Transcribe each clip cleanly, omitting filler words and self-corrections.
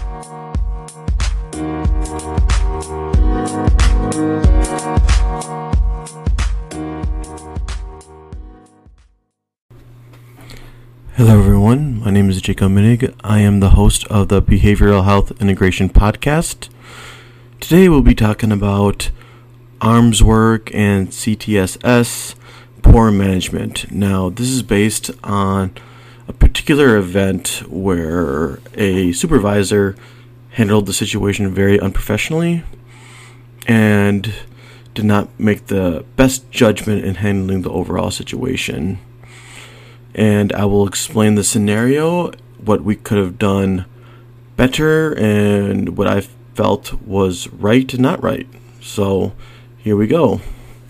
Hello everyone, my name is Jacob Minig. I am the host of the Behavioral Health Integration Podcast. Today we'll be talking about arms work and CTSS, poor management. Now this is based on a particular event where a supervisor handled the situation very unprofessionally and did not make the best judgment in handling the overall situation. And I will explain the scenario, what we could have done better, and what I felt was right and not right. So here we go.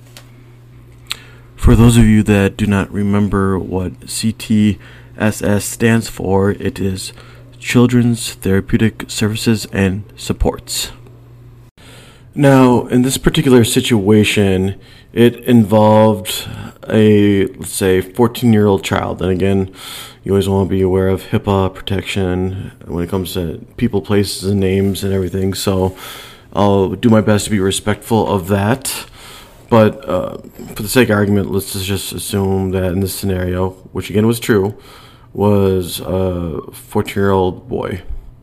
For those of you that do not remember what CTSS stands for, it is Children's Therapeutic Services and Supports. Now, in this particular situation, it involved a, let's say, 14-year-old child. And again, you always want to be aware of HIPAA protection when it comes to people, places, and names and everything. So I'll do my best to be respectful of that. But for the sake of argument, let's just assume that in this scenario, which again was true, was a 14-year-old boy.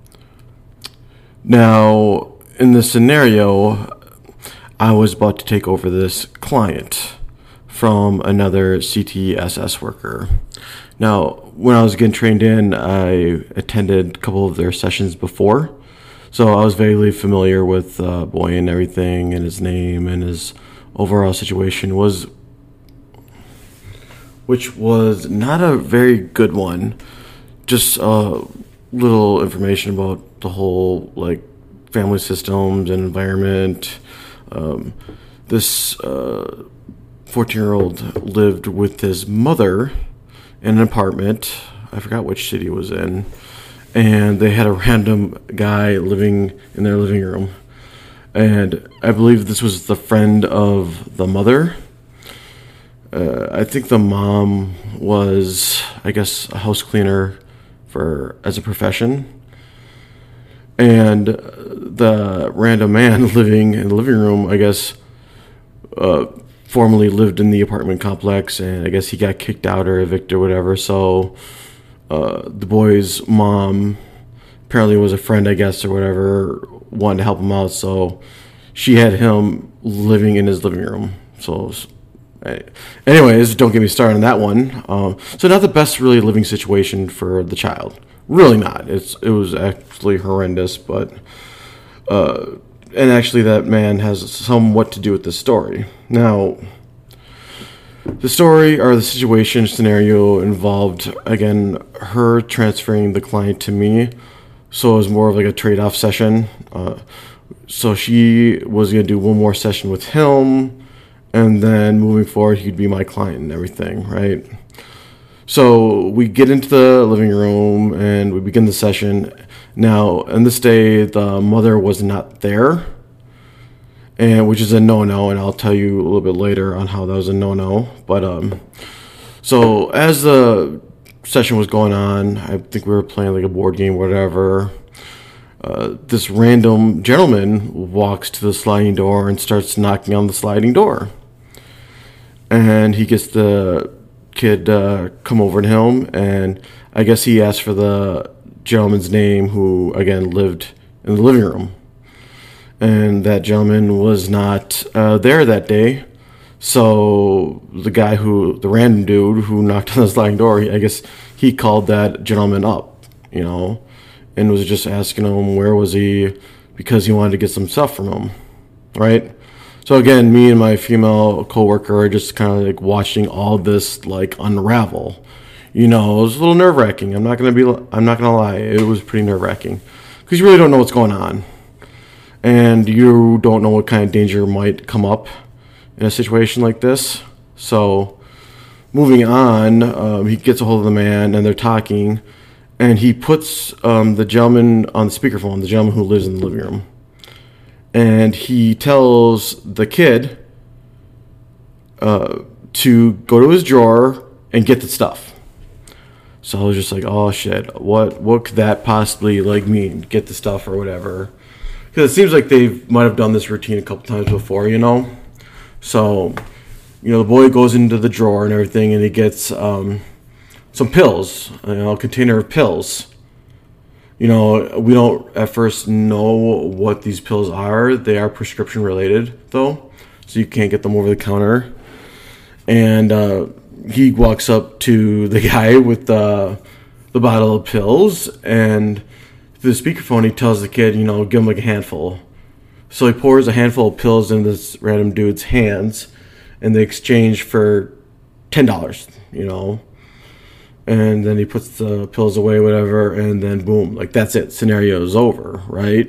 Now, in this scenario, I was about to take over this client from another CTSS worker. Now, when I was getting trained in, I attended a couple of their sessions before, so I was vaguely familiar with boy and everything, and his name and his overall situation which was not a very good one. Just little information about the whole family systems and environment. This 14-year-old lived with his mother in an apartment. I forgot which city it was in. And they had a random guy living in their living room. And I believe this was the friend of the mother. I think the mom was, I guess, a house cleaner as a profession. And the random man living in the living room, I guess, formerly lived in the apartment complex, and I guess he got kicked out or evicted or whatever. So the boy's mom apparently was a friend, I guess, or whatever, wanted to help him out. So she had him living in his living room. So anyways, don't get me started on that one. So not the best really living situation for the child. Really not. It was actually horrendous, but and actually that man has somewhat to do with this story. Now, the story or the situation scenario involved, again, her transferring the client to me, so it was more of a trade-off session. So she was going to do one more session with him, and then moving forward, he'd be my client and everything, right? So we get into the living room and we begin the session. Now, on this day, the mother was not there, and which is a no-no, and I'll tell you a little bit later on how that was a no-no. But so as the session was going on, I think we were playing a board game, whatever. This random gentleman walks to the sliding door and starts knocking on the sliding door, and he gets the kid come over to him, and I guess he asked for the gentleman's name, who again lived in the living room, and that gentleman was not there that day. So the random dude who knocked on the sliding door, I guess he called that gentleman up, and was just asking him where was he, because he wanted to get some stuff from him, right? So again, me and my female coworker are just kind of watching all this unravel. It was a little nerve-wracking. I'm not gonna lie. It was pretty nerve-wracking because you really don't know what's going on, and you don't know what kind of danger might come up in a situation like this. So moving on, he gets a hold of the man, and they're talking, and he puts the gentleman on the speakerphone, the gentleman who lives in the living room. And he tells the kid to go to his drawer and get the stuff. So I was just like, oh shit, what could that possibly like mean? Get the stuff or whatever. Because it seems like they might have done this routine a couple times before, you know? So, you know, the boy goes into the drawer and everything, and he gets some pills, you know, a container of pills. You know, we don't at first know what these pills are. They are prescription related, though, so you can't get them over the counter. And he walks up to the guy with the bottle of pills, and through the speakerphone, he tells the kid, you know, give him like a handful. So he pours a handful of pills in this random dude's hands, and they exchange for $10, you know. And then he puts the pills away, whatever, and then boom, like that's it. Scenario is over, right?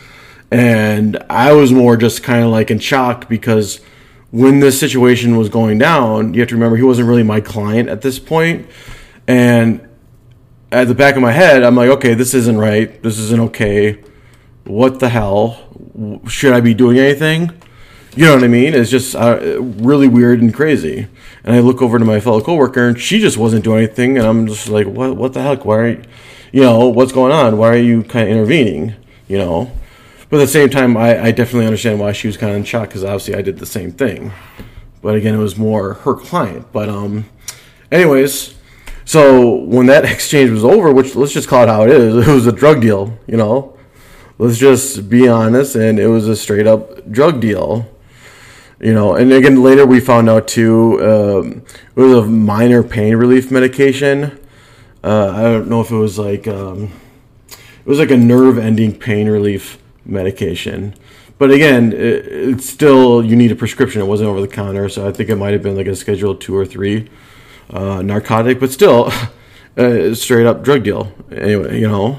And I was more just kind of like in shock because when this situation was going down, you have to remember he wasn't really my client at this point. And at the back of my head, I'm like, okay, this isn't right. This isn't okay. What the hell? Should I be doing anything? You know what I mean? It's just really weird and crazy. And I look over to my fellow coworker, and she just wasn't doing anything. And I'm just like, what the heck? Why are you know, what's going on? Why are you kind of intervening? You know? But at the same time, I definitely understand why she was kind of in shock, because obviously I did the same thing. But again, it was more her client. But anyways, so when that exchange was over, which let's just call it how it is, it was a drug deal, you know? Let's just be honest, and it was a straight up drug deal. You know, and again, later we found out too, it was a minor pain relief medication. I don't know if it was like a nerve-ending pain relief medication. But again, it's still, you need a prescription. It wasn't over the counter, so I think it might have been like a Schedule 2 or 3 narcotic, but still, straight up drug deal. Anyway, you know.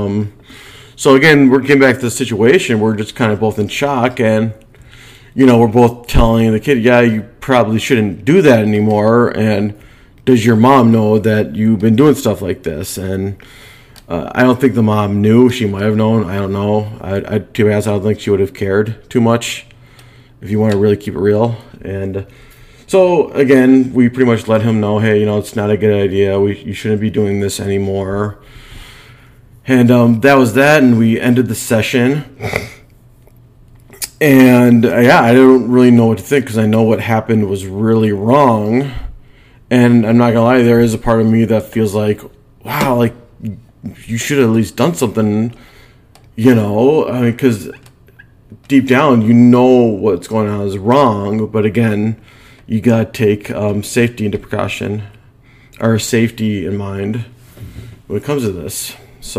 So again, we're getting back to the situation. We're just kind of both in shock, and you know, we're both telling the kid, yeah, you probably shouldn't do that anymore. And does your mom know that you've been doing stuff like this? And I don't think the mom knew. She might have known. I don't know. To be honest, I don't think she would have cared too much, if you want to really keep it real. And so, again, we pretty much let him know, hey, you know, it's not a good idea. You shouldn't be doing this anymore. And that was that, and we ended the session. And yeah, I don't really know what to think, because I know what happened was really wrong. And I'm not gonna lie, there is a part of me that feels like, wow, like you should have at least done something, you know? I mean, because deep down, you know what's going on is wrong. But again, you gotta take safety into precaution, or safety in mind when it comes to this.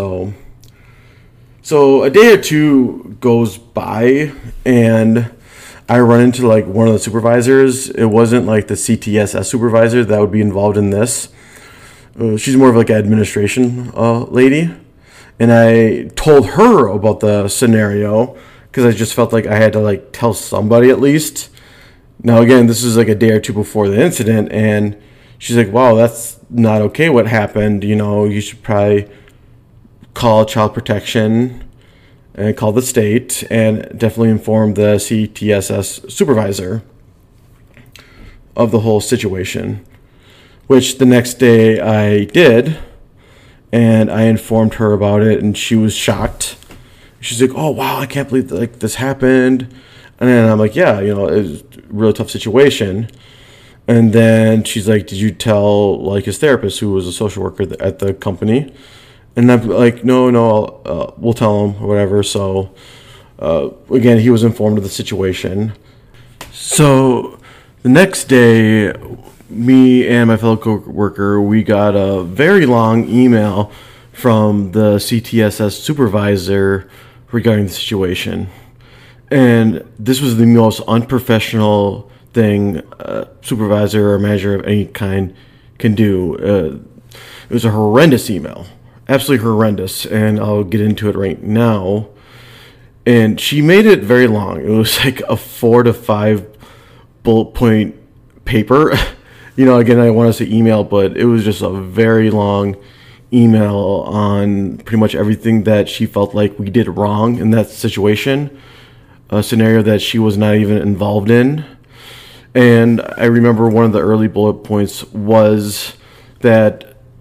So a day or two goes by, and I run into like one of the supervisors. It wasn't like the CTSS supervisor that would be involved in this. She's more of like an administration lady. And I told her about the scenario, because I just felt like I had to like tell somebody at least. Now again, this is like a day or two before the incident, and she's like, wow, that's not okay what happened. You know, you should probably call child protection and call the state, and definitely inform the CTSS supervisor of the whole situation, which the next day I did, and I informed her about it, and she was shocked. She's like, oh wow, I can't believe that, like, this happened. And then I'm like, yeah, you know, it was a really tough situation. And then she's like, did you tell like his therapist, who was a social worker at the company? And I'm like, no, we'll tell him or whatever. So, again, he was informed of the situation. So, the next day, me and my fellow coworker, we got a very long email from the CTSS supervisor regarding the situation. And this was the most unprofessional thing a supervisor or manager of any kind can do. It was a horrendous email. Absolutely horrendous, and I'll get into it right now. And she made it very long. It was like a 4 to 5 bullet point paper. You know, again, I want to say email, but it was just a very long email on pretty much everything that she felt like we did wrong in that situation, a scenario that she was not even involved in. And I remember one of the early bullet points was that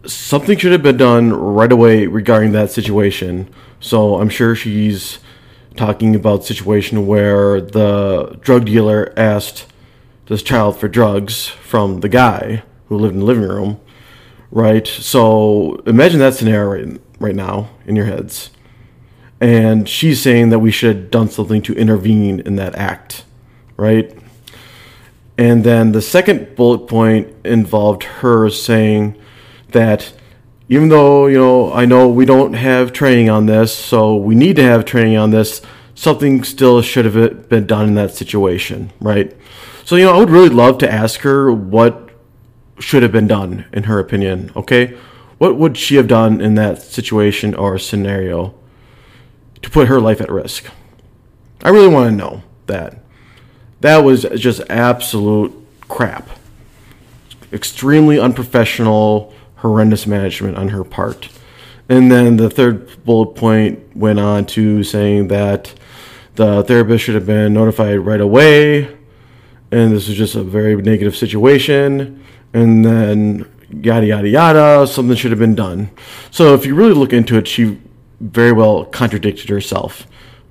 something should have been done right away regarding that situation. So I'm sure she's talking about a situation where the drug dealer asked this child for drugs from the guy who lived in the living room, right? So imagine that scenario right now in your heads. And she's saying that we should have done something to intervene in that act, right? And then the second bullet point involved her saying that even though, I know we don't have training on this, so we need to have training on this, something still should have been done in that situation, right? So, I would really love to ask her what should have been done, in her opinion, okay? What would she have done in that situation or scenario to put her life at risk? I really want to know that. That was just absolute crap. Extremely unprofessional, horrendous management on her part. And then the third bullet point went on to saying that the therapist should have been notified right away, and this was just a very negative situation, and then yada, yada, yada, something should have been done. So if you really look into it, she very well contradicted herself.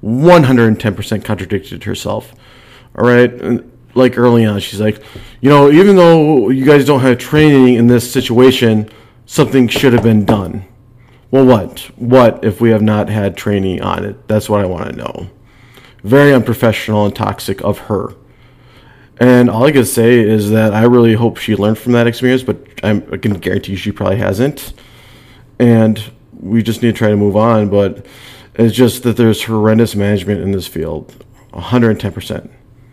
110% contradicted herself. All right? And like early on, she's like, even though you guys don't have training in this situation, something should have been done. Well, what? What if we have not had training on it? That's what I want to know. Very unprofessional and toxic of her. And all I can say is that I really hope she learned from that experience, but I can guarantee she probably hasn't. And we just need to try to move on, but it's just that there's horrendous management in this field. 110%.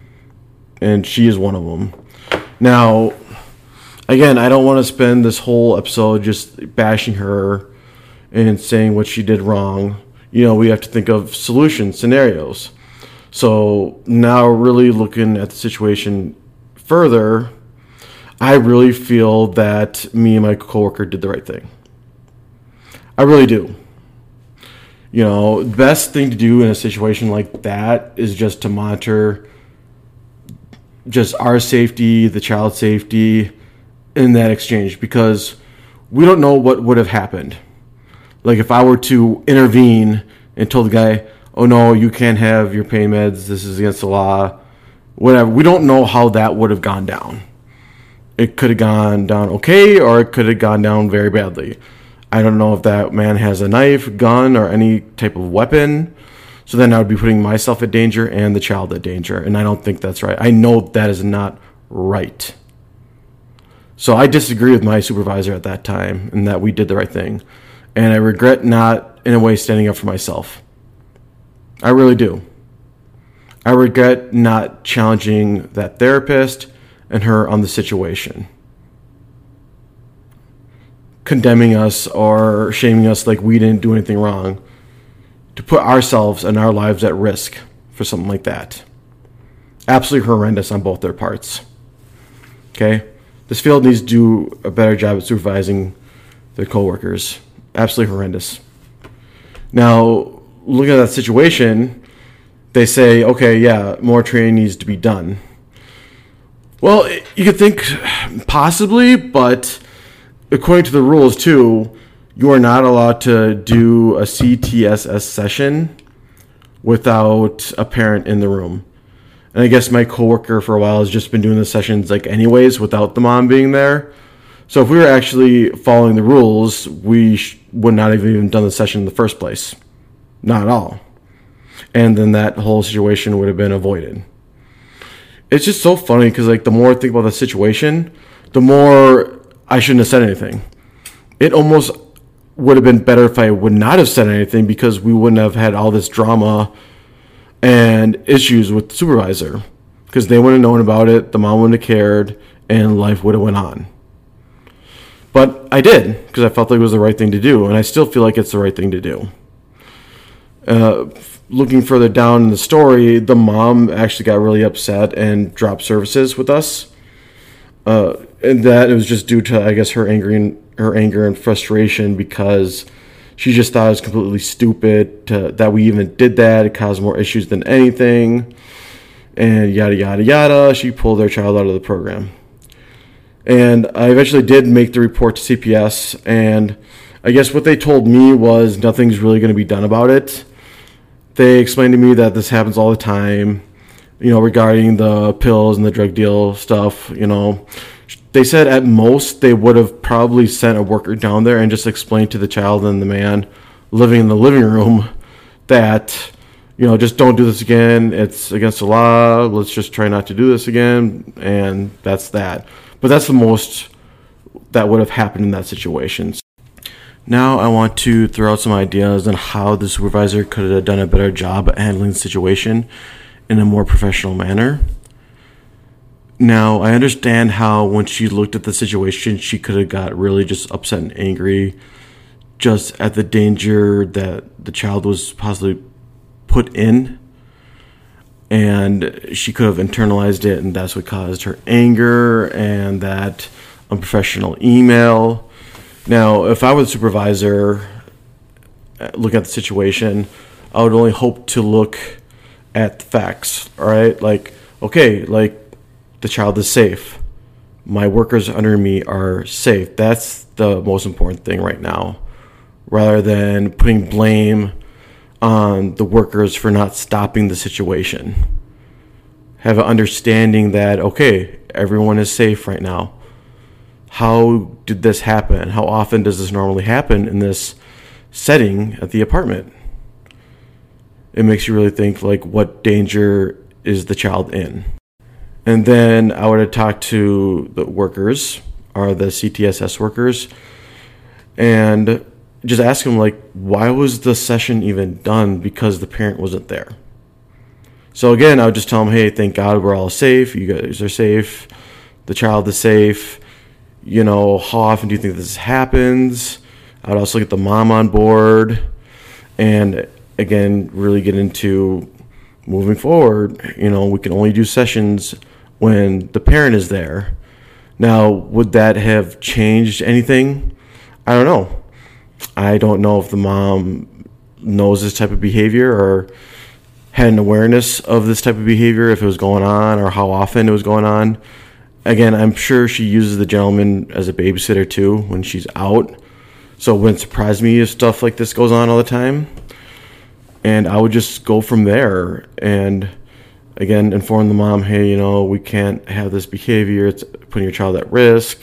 And she is one of them. Now, again, I don't want to spend this whole episode just bashing her and saying what she did wrong. We have to think of solution scenarios. So now really looking at the situation further, I really feel that me and my coworker did the right thing. I really do. The best thing to do in a situation like that is just to monitor just our safety, the child's safety in that exchange, because we don't know what would have happened. Like if I were to intervene and told the guy, oh no, you can't have your pain meds, this is against the law, whatever. We don't know how that would have gone down. It could have gone down okay, or it could have gone down very badly. I don't know if that man has a knife, gun, or any type of weapon. So then I would be putting myself at danger and the child at danger. And I don't think that's right. I know that is not right. So I disagree with my supervisor at that time and that we did the right thing. And I regret not, in a way, standing up for myself. I really do. I regret not challenging that therapist and her on the situation, condemning us or shaming us like we didn't do anything wrong, to put ourselves and our lives at risk for something like that. Absolutely horrendous on both their parts. Okay? This field needs to do a better job at supervising their coworkers. Absolutely horrendous. Now, looking at that situation, they say, okay, yeah, more training needs to be done. Well, you could think possibly, but according to the rules too, you are not allowed to do a CTSS session without a parent in the room. And I guess my coworker for a while has just been doing the sessions like anyways without the mom being there. So if we were actually following the rules, we would not have even done the session in the first place. Not at all. And then that whole situation would have been avoided. It's just so funny because the more I think about the situation, the more I shouldn't have said anything. It almost would have been better if I would not have said anything, because we wouldn't have had all this drama and issues with the supervisor, because they wouldn't have known about it, the mom wouldn't have cared, and life would have went on. But I did, because I felt like it was the right thing to do, and I still feel like it's the right thing to do. Looking further down in the story, the mom actually got really upset and dropped services with us. And that it was just due to, I guess, her anger and frustration, because she just thought it was completely stupid that we even did that. It caused more issues than anything. And yada, yada, yada. She pulled their child out of the program. And I eventually did make the report to CPS, and I guess what they told me was nothing's really going to be done about it. They explained to me that this happens all the time, regarding the pills and the drug deal stuff. They said at most they would have probably sent a worker down there and just explained to the child and the man living in the living room that, just don't do this again. It's against the law. Let's just try not to do this again. And that's that. But that's the most that would have happened in that situation. Now I want to throw out some ideas on how the supervisor could have done a better job at handling the situation in a more professional manner. Now, I understand how when she looked at the situation, she could have got really just upset and angry just at the danger that the child was possibly put in. And she could have internalized it, and that's what caused her anger and that unprofessional email. Now, if I was a supervisor looking at the situation, I would only hope to look at the facts, all right? The child is safe. My workers under me are safe. That's the most important thing right now, rather than putting blame on the workers for not stopping the situation. Have an understanding that, okay, everyone is safe right now. How did this happen? How often does this normally happen in this setting at the apartment? It makes you really think, what danger is the child in? And then I would have talked to the workers, or the CTSS workers, and just ask them, why was the session even done? Because the parent wasn't there. So again, I would just tell them, hey, thank God we're all safe. You guys are safe. The child is safe. How often do you think this happens? I would also get the mom on board. And again, really get into moving forward. We can only do sessions when the parent is there. Now, would that have changed anything? I don't know. I don't know if the mom knows this type of behavior or had an awareness of this type of behavior, if it was going on or how often it was going on. Again, I'm sure she uses the gentleman as a babysitter too when she's out. So it wouldn't surprise me if stuff like this goes on all the time. And I would just go from there and, again, inform the mom, hey, we can't have this behavior. It's putting your child at risk.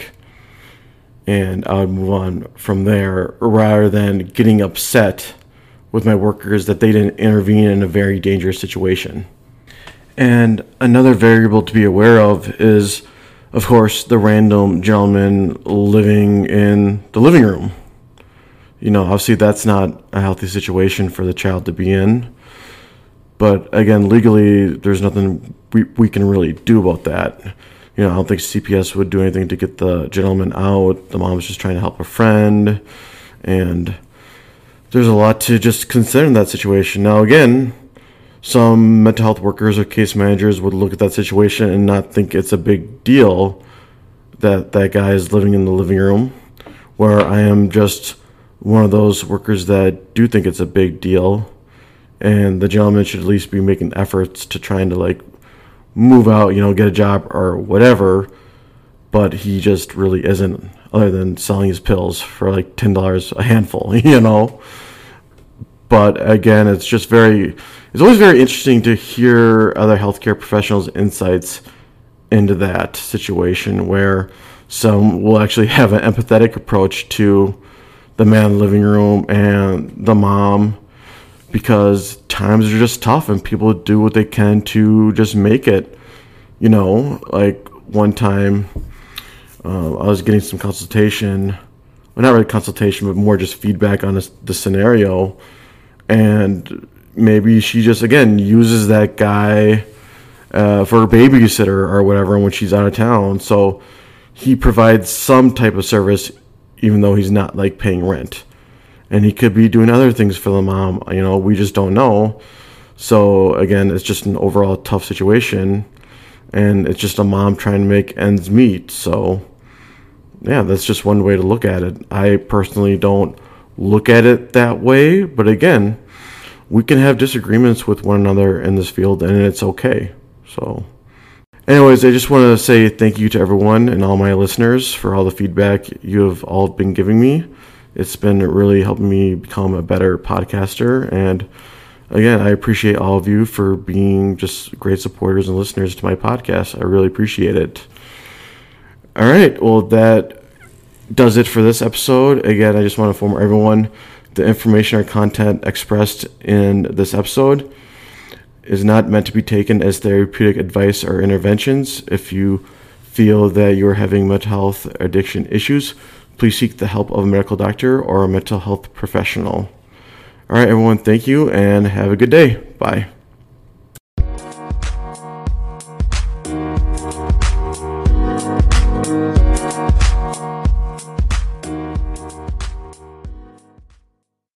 And I would move on from there rather than getting upset with my workers that they didn't intervene in a very dangerous situation. And another variable to be aware of is, of course, the random gentleman living in the living room. Obviously that's not a healthy situation for the child to be in. But again, legally, there's nothing we can really do about that. I don't think CPS would do anything to get the gentleman out. The mom's just trying to help a friend. And there's a lot to just consider in that situation. Now, again, some mental health workers or case managers would look at that situation and not think it's a big deal that that guy is living in the living room, where I am just one of those workers that do think it's a big deal. And the gentleman should at least be making efforts to trying to move out, get a job or whatever. But he just really isn't, other than selling his pills for $10 a handful, But again, it's always very interesting to hear other healthcare professionals' insights into that situation, where some will actually have an empathetic approach to the man in the living room and the mom, because times are just tough and people do what they can to just make it. One time I was getting some consultation, well, not really consultation, but more just feedback on the scenario. And maybe she just, again, uses that guy for a babysitter or whatever when she's out of town. So he provides some type of service, even though he's not paying rent. And he could be doing other things for the mom. We just don't know. So again, it's just an overall tough situation. And it's just a mom trying to make ends meet. So yeah, that's just one way to look at it. I personally don't look at it that way. But again, we can have disagreements with one another in this field, and it's okay. So Anyways, I just want to say thank you to everyone and all my listeners for all the feedback you have all been giving me. It's been really helping me become a better podcaster. And again, I appreciate all of you for being just great supporters and listeners to my podcast. I really appreciate it. All right. Well, that does it for this episode. Again, I just want to inform everyone the information or content expressed in this episode is not meant to be taken as therapeutic advice or interventions. If you feel that you're having mental health addiction issues, please seek the help of a medical doctor or a mental health professional. All right, everyone, thank you and have a good day. Bye.